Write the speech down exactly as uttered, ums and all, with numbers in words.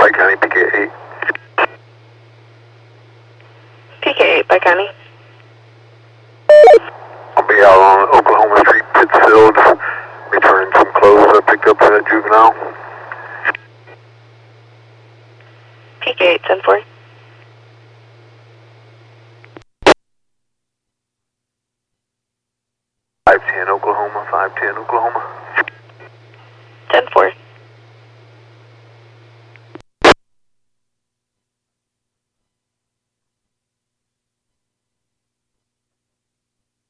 Pike County, P K eight. P K eight, Pike County. I'll be out on Oklahoma Street, Pittsfield, returning some clothes I picked up for that juvenile. P K eight, ten four. five ten Oklahoma, five ten Oklahoma. ten four.